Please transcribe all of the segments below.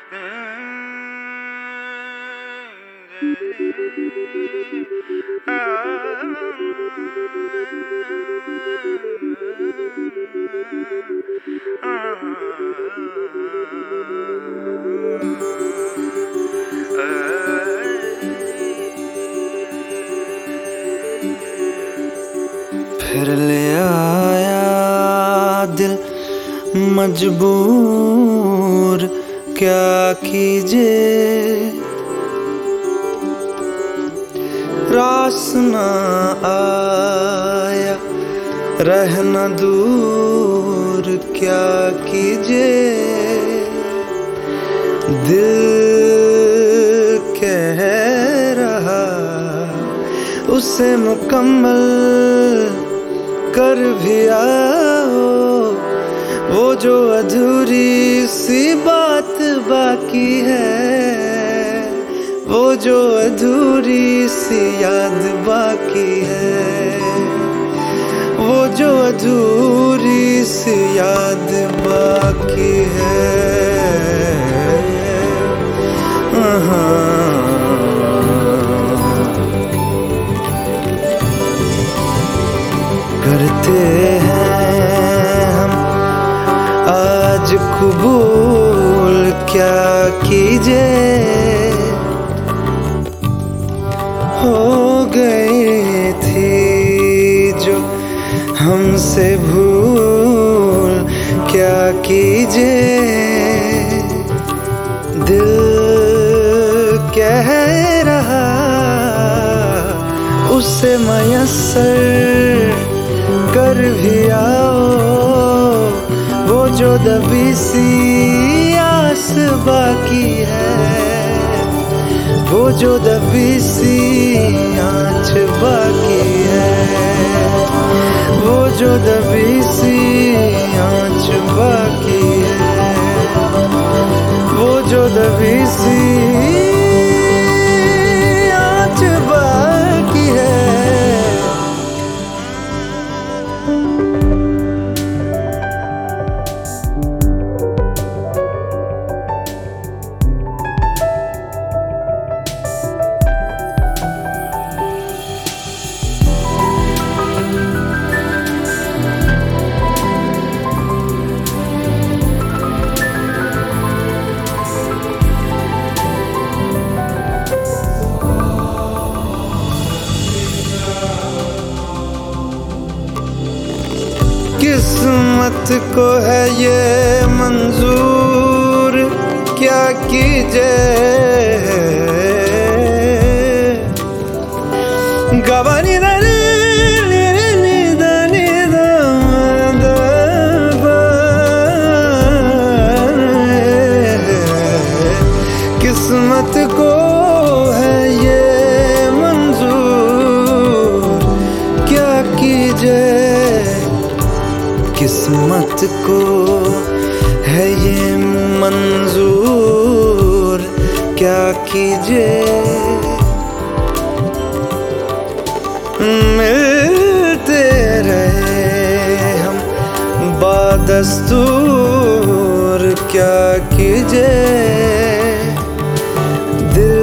फिर ले आया दिल मजबूर, क्या कीजिए रास ना आया रहना दूर, क्या कीजिए दिल कह रहा उसे मुकम्मल कर भी आओ, वो जो अधूरी सी बात बाकी है, वो जो अधूरी सी याद बाकी है, वो जो अधूरी सी याद बाकी है। करते हैं हम आज कबूल, क्या कीजिए हो गई थी जो हमसे भूल, क्या कीजिए दिल कह रहा उसे मयस्सर कर भी आओ, वो जो दबी सी आस बाकी है, वो जो दबी सी आँच बाकी है, वो जो दबी सी आँच बाकी है, वो जो दबी सी आँच बाकी है। किस्मत को है ये मंजूर, क्या कीजिए गवानी किस्मत को है ये मंजूर, क्या कीजिए किस्मत को है ये मंजूर, क्या कीजिए मिलते रहे हम बादस्तूर, क्या कीजिए दिल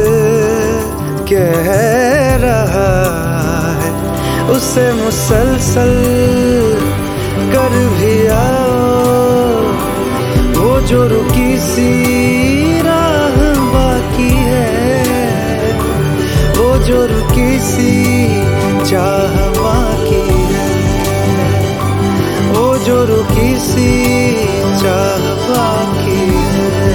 कह रहा है उसे मुसलसल कर भी आओ, वो जो रुकी सी राह बाकी है, वो जो रुकी सी चाह बाकी है, वो जो रुकी सी चाह बाकी है,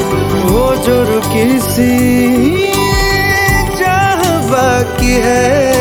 वो जो रुकी सी चाह बाकी है।